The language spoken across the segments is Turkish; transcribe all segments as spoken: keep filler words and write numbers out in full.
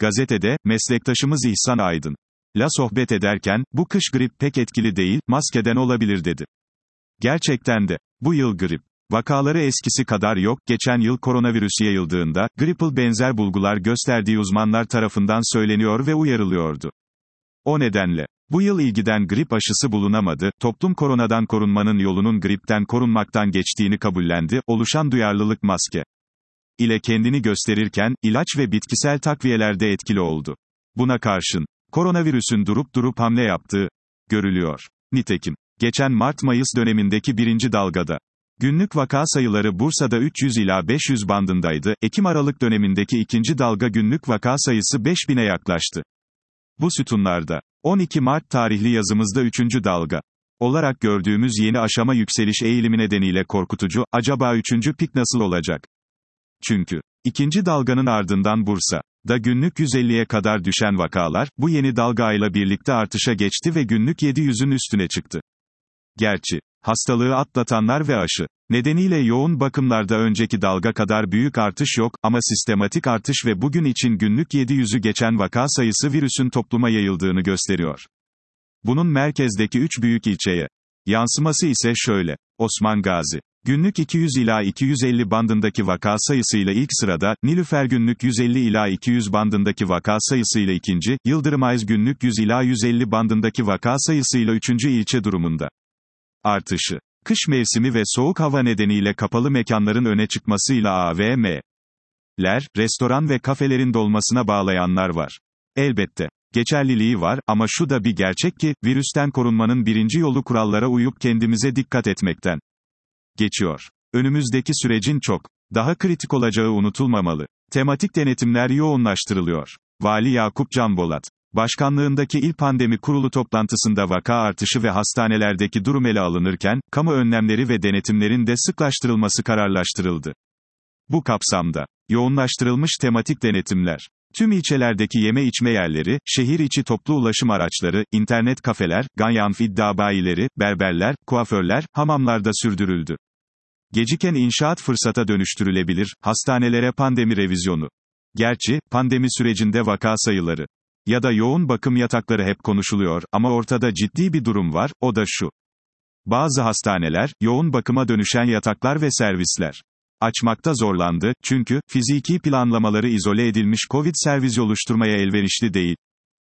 Gazetede, meslektaşımız İhsan Aydın la sohbet ederken, bu kış grip pek etkili değil, maskeden olabilir dedi. Gerçekten de, bu yıl grip vakaları eskisi kadar yok. Geçen yıl koronavirüs yayıldığında, gripple benzer bulgular gösterdiği uzmanlar tarafından söyleniyor ve uyarılıyordu. O nedenle, bu yıl ilgiden grip aşısı bulunamadı, toplum koronadan korunmanın yolunun gripten korunmaktan geçtiğini kabullendi, oluşan duyarlılık maske ile kendini gösterirken, ilaç ve bitkisel takviyelerde etkili oldu. Buna karşın, koronavirüsün durup durup hamle yaptığı görülüyor. Nitekim, geçen Mart-Mayıs dönemindeki birinci dalgada, günlük vaka sayıları Bursa'da üç yüz ila beş yüz bandındaydı, Ekim-Aralık dönemindeki ikinci dalga günlük vaka sayısı beş bine yaklaştı. Bu sütunlarda, on iki Mart tarihli yazımızda üçüncü dalga olarak gördüğümüz yeni aşama yükseliş eğilimi nedeniyle korkutucu, acaba üçüncü pik nasıl olacak? Çünkü, ikinci dalganın ardından Bursa'da günlük yüz elliye kadar düşen vakalar, bu yeni dalgayla birlikte artışa geçti ve günlük yedi yüzün üstüne çıktı. Gerçi, hastalığı atlatanlar ve aşı nedeniyle yoğun bakımlarda önceki dalga kadar büyük artış yok, ama sistematik artış ve bugün için günlük yedi yüzü geçen vaka sayısı virüsün topluma yayıldığını gösteriyor. Bunun merkezdeki üç büyük ilçeye yansıması ise şöyle: Osman Gazi, günlük iki yüz ila iki yüz elli bandındaki vaka sayısıyla ilk sırada, Nilüfer günlük yüz elli ila iki yüz bandındaki vaka sayısıyla ikinci, Yıldırımayız günlük yüz ila yüz elli bandındaki vaka sayısıyla üçüncü ilçe durumunda. Artışı, kış mevsimi ve soğuk hava nedeniyle kapalı mekanların öne çıkmasıyla A V M'ler, restoran ve kafelerin dolmasına bağlayanlar var. Elbette, geçerliliği var, ama şu da bir gerçek ki, virüsten korunmanın birinci yolu kurallara uyup kendimize dikkat etmekten geçiyor. Önümüzdeki sürecin çok daha kritik olacağı unutulmamalı. Tematik denetimler yoğunlaştırılıyor. Vali Yakup Canbolat başkanlığındaki İl Pandemi Kurulu toplantısında vaka artışı ve hastanelerdeki durum ele alınırken, kamu önlemleri ve denetimlerin de sıklaştırılması kararlaştırıldı. Bu kapsamda, yoğunlaştırılmış tematik denetimler, tüm ilçelerdeki yeme içme yerleri, şehir içi toplu ulaşım araçları, internet kafeler, ganyan iddia bayileri, berberler, kuaförler, hamamlarda sürdürüldü. Geciken inşaat fırsata dönüştürülebilir, hastanelere pandemi revizyonu. Gerçi, pandemi sürecinde vaka sayıları ya da yoğun bakım yatakları hep konuşuluyor, ama ortada ciddi bir durum var, o da şu: bazı hastaneler, yoğun bakıma dönüşen yataklar ve servisler açmakta zorlandı, çünkü, fiziki planlamaları izole edilmiş Covid servis oluşturmaya elverişli değil.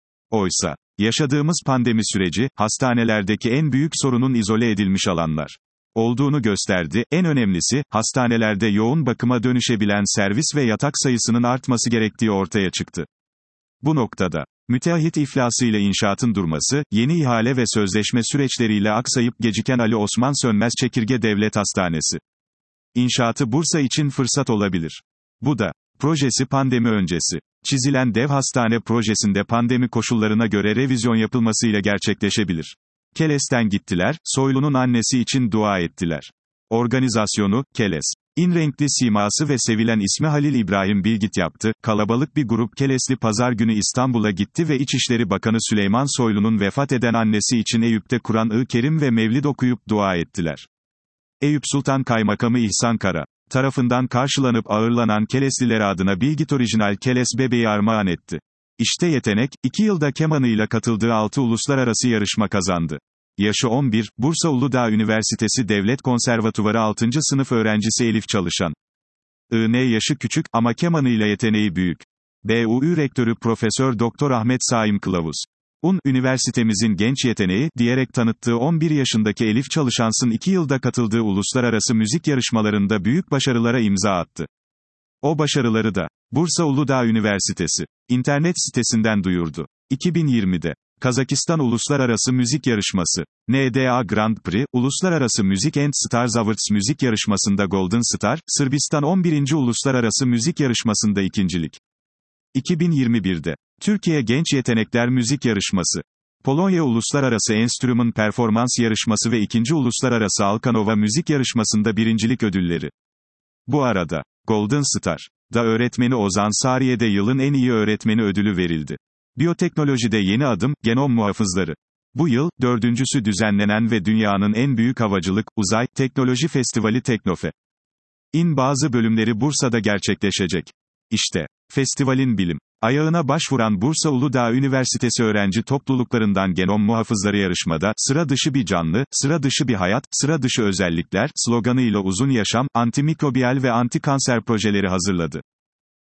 Oysa, yaşadığımız pandemi süreci, hastanelerdeki en büyük sorunun izole edilmiş alanlar olduğunu gösterdi. En önemlisi, hastanelerde yoğun bakıma dönüşebilen servis ve yatak sayısının artması gerektiği ortaya çıktı. Bu noktada, müteahhit iflası ile inşaatın durması, yeni ihale ve sözleşme süreçleriyle aksayıp geciken Ali Osman Sönmez Çekirge Devlet Hastanesi İnşaatı Bursa için fırsat olabilir. Bu da, projesi pandemi öncesi çizilen dev hastane projesinde pandemi koşullarına göre revizyon yapılmasıyla gerçekleşebilir. Keles'ten gittiler, Soylu'nun annesi için dua ettiler. Organizasyonu, Keles İn renkli siması ve sevilen ismi Halil İbrahim Bilgit yaptı. Kalabalık bir grup Kelesli pazar günü İstanbul'a gitti ve İçişleri Bakanı Süleyman Soylu'nun vefat eden annesi için Eyüp'te Kur'an-ı Kerim ve Mevlid okuyup dua ettiler. Eyüp Sultan Kaymakamı İhsan Kara tarafından karşılanıp ağırlanan Keleslilere adına Bilgit orijinal Keles bebeği armağan etti. İşte yetenek, iki yılda kemanıyla katıldığı altı uluslararası yarışma kazandı. Yaşı on bir, Bursa Uludağ Üniversitesi Devlet Konservatuvarı altıncı sınıf öğrencisi Elif Çalışan. I N yaşı küçük, ama kemanıyla yeteneği büyük. B U Ü Rektörü Profesör Doktor Ahmet Saim Kılavuz. Un, üniversitemizin genç yeteneği, diyerek tanıttığı on bir yaşındaki Elif Çalışans'ın iki yılda katıldığı uluslararası müzik yarışmalarında büyük başarılara imza attı. O başarıları da, Bursa Uludağ Üniversitesi internet sitesinden duyurdu. iki bin yirmide, Kazakistan Uluslararası Müzik Yarışması, N D A Grand Prix, Uluslararası Müzik and Stars Awards müzik yarışmasında Golden Star, Sırbistan on birinci Uluslararası Müzik Yarışmasında ikincilik. iki bin yirmi birde, Türkiye Genç Yetenekler Müzik Yarışması, Polonya Uluslararası Enstrüman Performans Yarışması ve ikinci Uluslararası Alkanova Müzik Yarışmasında birincilik ödülleri. Bu arada, Golden Star'da öğretmeni Ozan Sariye'de yılın en iyi öğretmeni ödülü verildi. Biyoteknolojide yeni adım, genom muhafızları. Bu yıl, dördüncüsü düzenlenen ve dünyanın en büyük havacılık, uzay, teknoloji festivali Teknofe İn bazı bölümleri Bursa'da gerçekleşecek. İşte, festivalin bilim Ayağına başvuran Bursa Uludağ Üniversitesi öğrenci topluluklarından genom muhafızları yarışmada, sıra dışı bir canlı, sıra dışı bir hayat, sıra dışı özellikler, sloganıyla uzun yaşam, antimikrobiyal ve anti-kanser projeleri hazırladı.